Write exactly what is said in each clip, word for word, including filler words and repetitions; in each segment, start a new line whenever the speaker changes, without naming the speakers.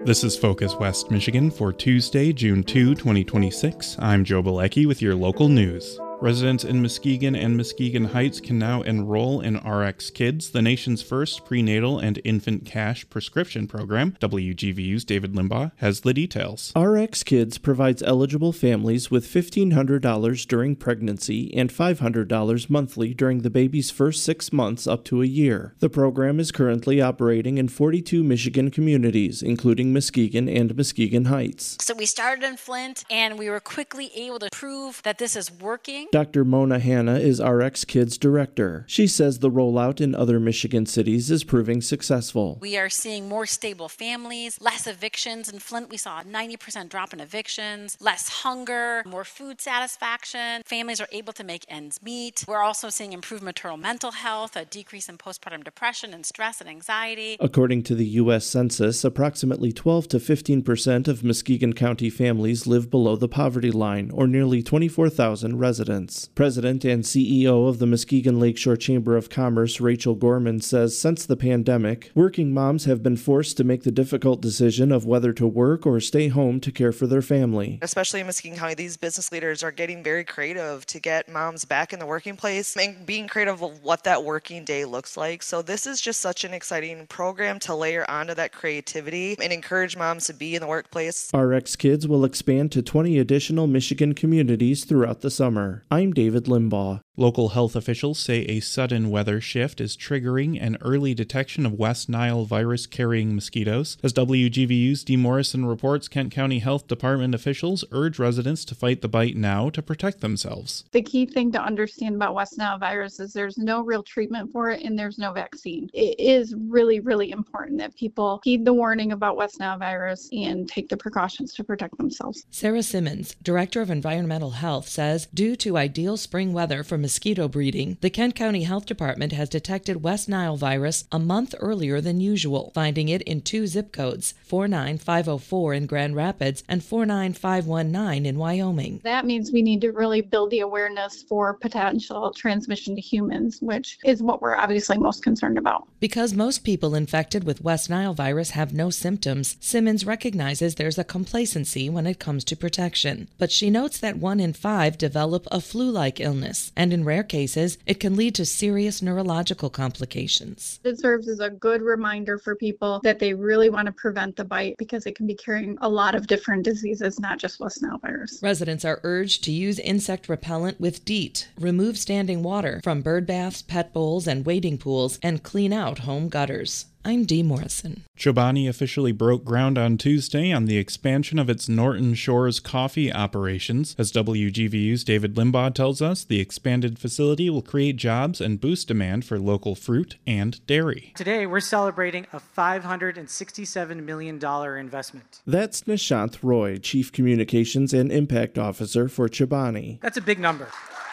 This is Focus West Michigan for Tuesday, June second, twenty twenty-six. I'm Joe Bilecki with your local news. Residents in Muskegon and Muskegon Heights can now enroll in RxKids, the nation's first prenatal and infant cash prescription program. W G V U's David Limbaugh has the details.
RxKids provides eligible families with fifteen hundred dollars during pregnancy and five hundred dollars monthly during the baby's first six months up to a year. The program is currently operating in forty-two Michigan communities, including Muskegon and Muskegon Heights.
So we started in Flint, and we were quickly able to prove that this is working.
Doctor Mona Hanna is RxKids director. She says the rollout in other Michigan cities is proving successful.
We are seeing more stable families, less evictions. In Flint, we saw a ninety percent drop in evictions, less hunger, more food satisfaction. Families are able to make ends meet. We're also seeing improved maternal mental health, a decrease in postpartum depression and stress and anxiety.
According to the U S Census, approximately twelve to fifteen percent of Muskegon County families live below the poverty line, or nearly twenty-four thousand residents. President and C E O of the Muskegon Lakeshore Chamber of Commerce, Rachel Gorman, says since the pandemic, working moms have been forced to make the difficult decision of whether to work or stay home to care for their family.
Especially in Muskegon County, these business leaders are getting very creative to get moms back in the working place and being creative of what that working day looks like. So this is just such an exciting program to layer onto that creativity and encourage moms to be in the workplace.
RxKids will expand to twenty additional Michigan communities throughout the summer. I'm David Limbaugh.
Local health officials say a sudden weather shift is triggering an early detection of West Nile virus-carrying mosquitoes. As W G V U's Dee Morrison reports, Kent County Health Department officials urge residents to fight the bite now to protect themselves.
The key thing to understand about West Nile virus is there's no real treatment for it and there's no vaccine. It is really, really important that people heed the warning about West Nile virus and take the precautions to protect themselves.
Sarah Simmons, Director of Environmental Health, says due to ideal spring weather for mosquito breeding, the Kent County Health Department has detected West Nile virus a month earlier than usual, finding it in two zip codes, four nine five oh four in Grand Rapids and four nine five one nine in Wyoming.
That means we need to really build the awareness for potential transmission to humans, which is what we're obviously most concerned about.
Because most people infected with West Nile virus have no symptoms, Simmons recognizes there's a complacency when it comes to protection. But she notes that one in five develop a flu-like illness, and in rare cases, it can lead to serious neurological complications.
It serves as a good reminder for people that they really want to prevent the bite because it can be carrying a lot of different diseases, not just West Nile virus.
Residents are urged to use insect repellent with DEET, remove standing water from bird baths, pet bowls, and wading pools, and clean out home gutters. I'm Dee Morrison.
Chobani officially broke ground on Tuesday on the expansion of its Norton Shores coffee operations. As W G V U's David Limbaugh tells us, the expanded facility will create jobs and boost demand for local fruit and dairy.
Today, we're celebrating a five hundred sixty-seven million dollars investment.
That's Nishant Roy, Chief Communications and Impact Officer for Chobani.
That's a big number.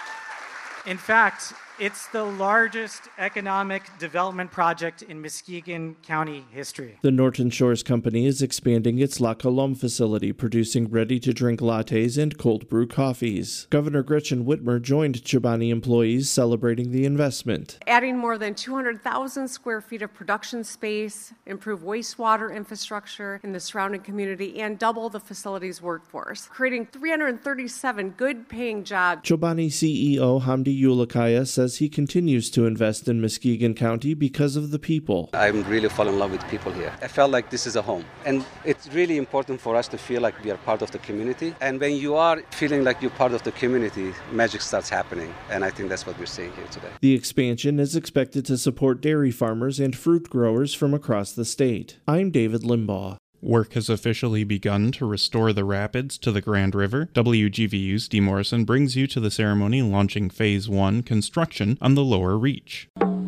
In fact, it's the largest economic development project in Muskegon County history.
The Norton Shores Company is expanding its La Colombe facility, producing ready-to-drink lattes and cold brew coffees. Governor Gretchen Whitmer joined Chobani employees celebrating the investment.
Adding more than two hundred thousand square feet of production space, improve wastewater infrastructure in the surrounding community, and double the facility's workforce, creating three hundred thirty-seven good-paying jobs.
Chobani C E O Hamdi Ulukaya says he continues to invest in Muskegon County because of the people.
I'm really falling in love with people here. I felt like this is a home. And it's really important for us to feel like we are part of the community. And when you are feeling like you're part of the community, magic starts happening. And I think that's what we're seeing here today.
The expansion is expected to support dairy farmers and fruit growers from across the state. I'm David Limbaugh.
Work has officially begun to restore the rapids to the Grand River. W G V U's Dee Morrison brings you to the ceremony launching Phase one construction on the lower reach.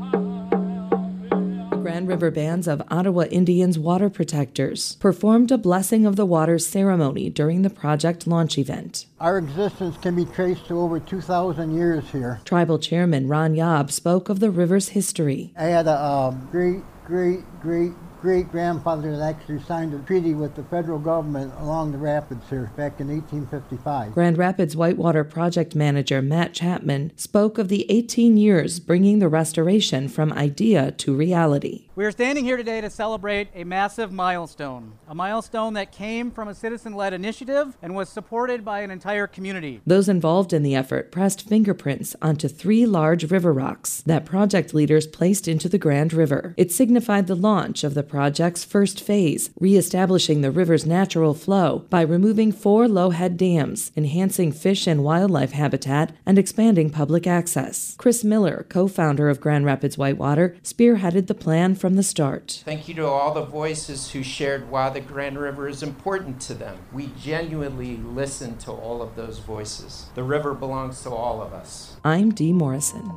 Grand River bands of Ottawa Indians Water Protectors performed a Blessing of the Waters ceremony during the project launch event.
Our existence can be traced to over two thousand years here.
Tribal Chairman Ron Yob spoke of the river's history.
I had a um, great, great, great great-grandfather that actually signed a treaty with the federal government along the rapids here back in eighteen fifty-five.
Grand Rapids Whitewater Project Manager Matt Chapman spoke of the eighteen years bringing the restoration from idea to reality.
We are standing here today to celebrate a massive milestone, a milestone that came from a citizen-led initiative and was supported by an entire community.
Those involved in the effort pressed fingerprints onto three large river rocks that project leaders placed into the Grand River. It signified the launch of the project's first phase, reestablishing the river's natural flow by removing four low-head dams, enhancing fish and wildlife habitat, and expanding public access. Chris Miller, co-founder of Grand Rapids Whitewater, spearheaded the plan from the start.
Thank you to all the voices who shared why the Grand River is important to them. We genuinely listened to all of those voices. The river belongs to all of us.
I'm Dee Morrison.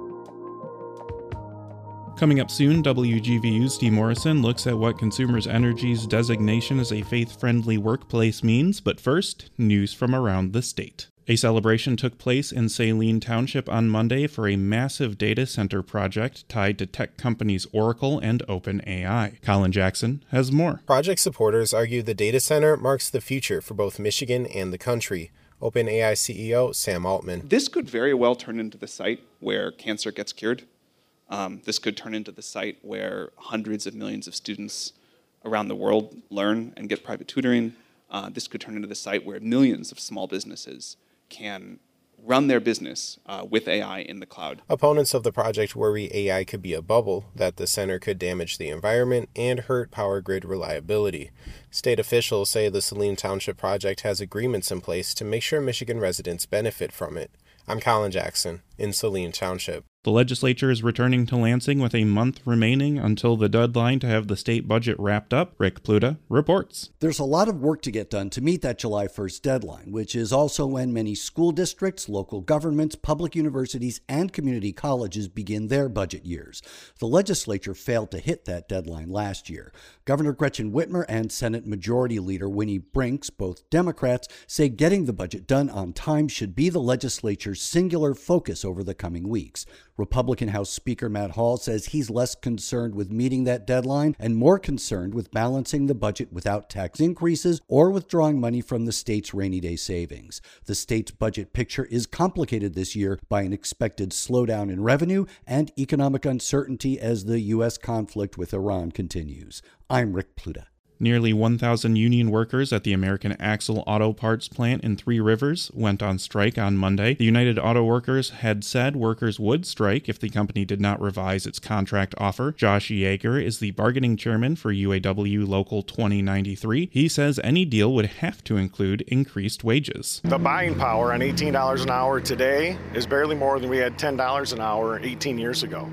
Coming up soon, W G V U's Dee Morrison looks at what Consumers Energy's designation as a faith-friendly workplace means, but first, news from around the state. A celebration took place in Saline Township on Monday for a massive data center project tied to tech companies Oracle and OpenAI. Colin Jackson has more.
Project supporters argue the data center marks the future for both Michigan and the country. OpenAI C E O Sam Altman.
This could very well turn into the site where cancer gets cured. Um, this could turn into the site where hundreds of millions of students around the world learn and get private tutoring. Uh, this could turn into the site where millions of small businesses can run their business uh, with A I in the cloud.
Opponents of the project worry A I could be a bubble, that the center could damage the environment and hurt power grid reliability. State officials say the Saline Township project has agreements in place to make sure Michigan residents benefit from it. I'm Colin Jackson in Saline Township.
The legislature is returning to Lansing with a month remaining until the deadline to have the state budget wrapped up. Rick Pluta reports.
There's a lot of work to get done to meet that July first deadline, which is also when many school districts, local governments, public universities, and community colleges begin their budget years. The legislature failed to hit that deadline last year. Governor Gretchen Whitmer and Senate Majority Leader Winnie Brinks, both Democrats, say getting the budget done on time should be the legislature's singular focus over the coming weeks. Republican House Speaker Matt Hall says he's less concerned with meeting that deadline and more concerned with balancing the budget without tax increases or withdrawing money from the state's rainy day savings. The state's budget picture is complicated this year by an expected slowdown in revenue and economic uncertainty as the U S conflict with Iran continues. I'm Rick Pluta.
Nearly one thousand union workers at the American Axle Auto Parts plant in Three Rivers went on strike on Monday. The United Auto Workers had said workers would strike if the company did not revise its contract offer. Josh Yeager is the bargaining chairman for U A W Local twenty ninety-three. He says any deal would have to include increased wages.
The buying power on eighteen dollars an hour today is barely more than we had ten dollars an hour eighteen years ago.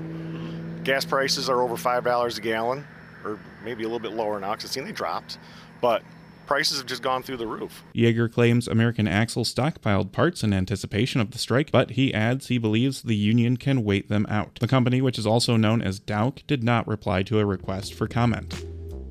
Gas prices are over five dollars a gallon, or maybe a little bit lower now because I've seen they dropped, but prices have just gone through the roof.
Yeager claims American Axle stockpiled parts in anticipation of the strike, but he adds he believes the union can wait them out. The company, which is also known as Dauch, did not reply to a request for comment.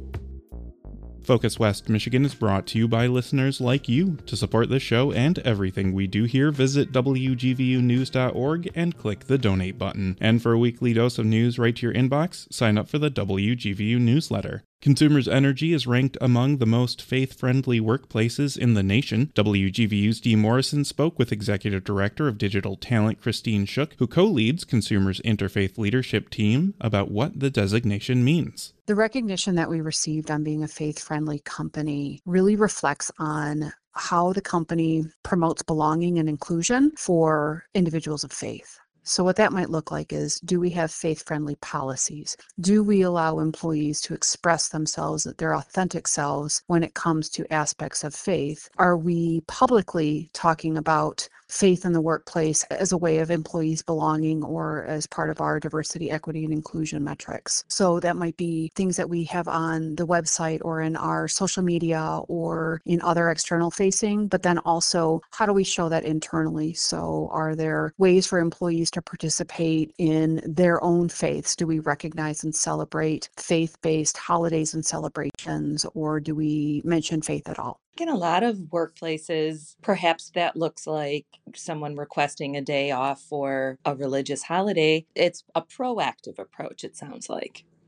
Focus West Michigan is brought to you by listeners like you. To support this show and everything we do here, visit W G V U news dot org and click the donate button. And for a weekly dose of news right to your inbox, sign up for the W G V U newsletter. Consumers Energy is ranked among the most faith-friendly workplaces in the nation. W G V U's Dee Morrison spoke with Executive Director of Digital Talent Christine Shook, who co-leads Consumers Interfaith Leadership Team, about what the designation means.
The recognition that we received on being a faith-friendly company really reflects on how the company promotes belonging and inclusion for individuals of faith. So what that might look like is, do we have faith-friendly policies? Do we allow employees to express themselves, their authentic selves, when it comes to aspects of faith? Are we publicly talking about faith in the workplace as a way of employees belonging or as part of our diversity, equity, and inclusion metrics? So that might be things that we have on the website or in our social media or in other external facing, but then also how do we show that internally? So are there ways for employees to participate in their own faiths? Do we recognize and celebrate faith-based holidays and celebrations, or do we mention faith at all?
In a lot of workplaces, perhaps that looks like someone requesting a day off for a religious holiday. It's a proactive approach, it sounds like.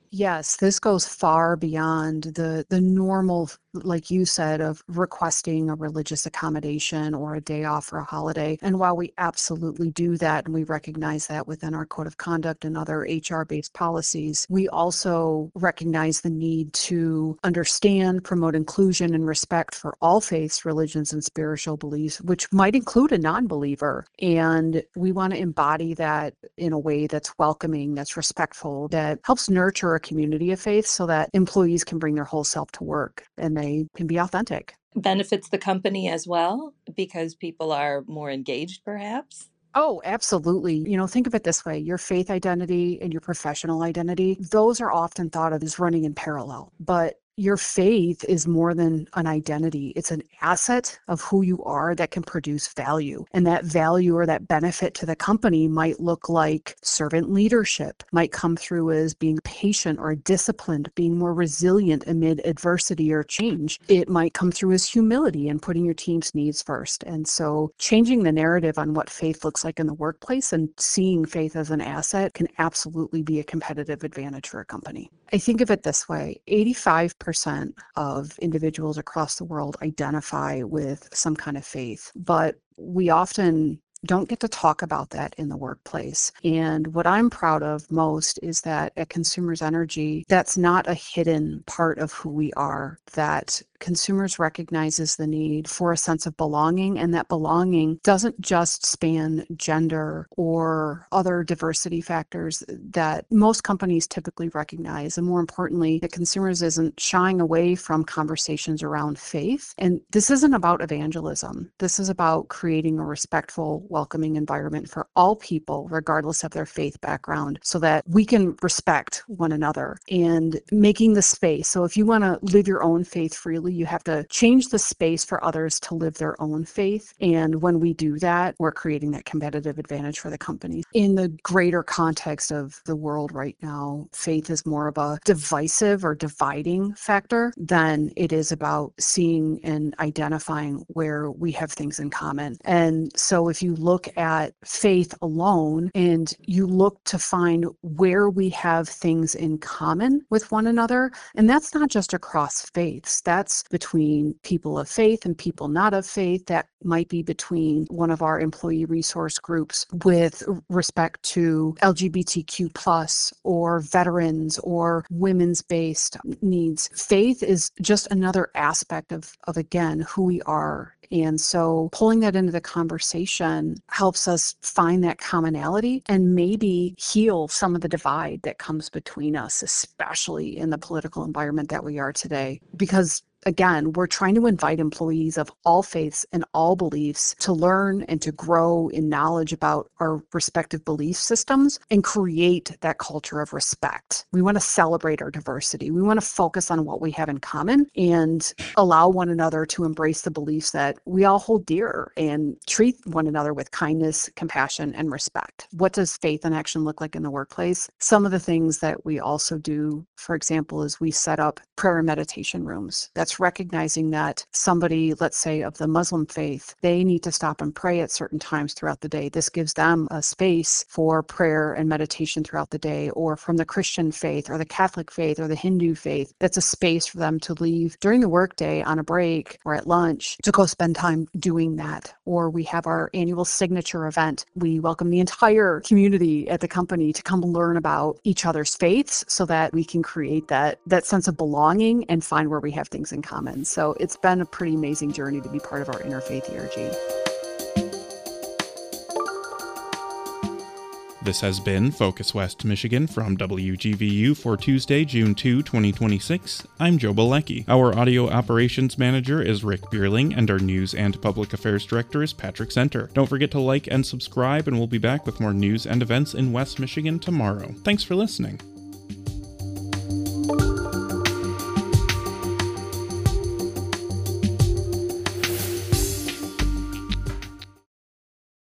Yes, this goes far beyond the the normal, like you said, of requesting a religious accommodation or a day off or a holiday. And while we absolutely do that, and we recognize that within our code of conduct and other H R-based policies, we also recognize the need to understand, promote inclusion and respect for all faiths, religions, and spiritual beliefs, which might include a non-believer. And we want to embody that in a way that's welcoming, that's respectful, that helps nurture a community of faith so that employees can bring their whole self to work and they can be authentic.
Benefits the company as well because people are more engaged, perhaps?
Oh, absolutely. You know, think of it this way. Your faith identity and your professional identity, those are often thought of as running in parallel. But your faith is more than an identity. It's an asset of who you are that can produce value. And that value or that benefit to the company might look like servant leadership, might come through as being patient or disciplined, being more resilient amid adversity or change. It might come through as humility and putting your team's needs first. And so changing the narrative on what faith looks like in the workplace and seeing faith as an asset can absolutely be a competitive advantage for a company. I think of it this way, eighty-five percent of individuals across the world identify with some kind of faith, but we often don't get to talk about that in the workplace. And what I'm proud of most is that at Consumers Energy, that's not a hidden part of who we are, that Consumers recognizes the need for a sense of belonging, and that belonging doesn't just span gender or other diversity factors that most companies typically recognize. And more importantly, that Consumers isn't shying away from conversations around faith. And this isn't about evangelism. This is about creating a respectful, welcoming environment for all people, regardless of their faith background, so that we can respect one another and making the space. So if you want to live your own faith freely, you have to change the space for others to live their own faith. And when we do that, we're creating that competitive advantage for the company. In the greater context of the world right now, faith is more of a divisive or dividing factor than it is about seeing and identifying where we have things in common. And so if you look at faith alone and you look to find where we have things in common with one another, and that's not just across faiths, that's between people of faith and people not of faith, that might be between one of our employee resource groups with respect to L G B T Q plus or veterans or women's based needs. Faith is just another aspect of, of again, who we are. And so pulling that into the conversation helps us find that commonality and maybe heal some of the divide that comes between us, especially in the political environment that we are today. Because again, we're trying to invite employees of all faiths and all beliefs to learn and to grow in knowledge about our respective belief systems and create that culture of respect. We want to celebrate our diversity. We want to focus on what we have in common and allow one another to embrace the beliefs that we all hold dear and treat one another with kindness, compassion, and respect. What does faith in action look like in the workplace? Some of the things that we also do, for example, is we set up prayer and meditation rooms. That's recognizing that somebody, let's say of the Muslim faith, they need to stop and pray at certain times throughout the day. This gives them a space for prayer and meditation throughout the day. Or from the Christian faith or the Catholic faith or the Hindu faith, that's a space for them to leave during the workday on a break or at lunch to go spend time doing that. Or we have our annual signature event. We welcome the entire community at the company to come learn about each other's faiths so that we can create that, that sense of belonging and find where we have things in common. So it's been a pretty amazing journey to be part of our Interfaith E R G.
This has been Focus West Michigan from W G V U for Tuesday, June second, twenty twenty-six. I'm Joe Bilecki. Our audio operations manager is Rick Bierling, and our news and public affairs director is Patrick Center. Don't forget to like and subscribe, and we'll be back with more news and events in West Michigan tomorrow. Thanks for listening.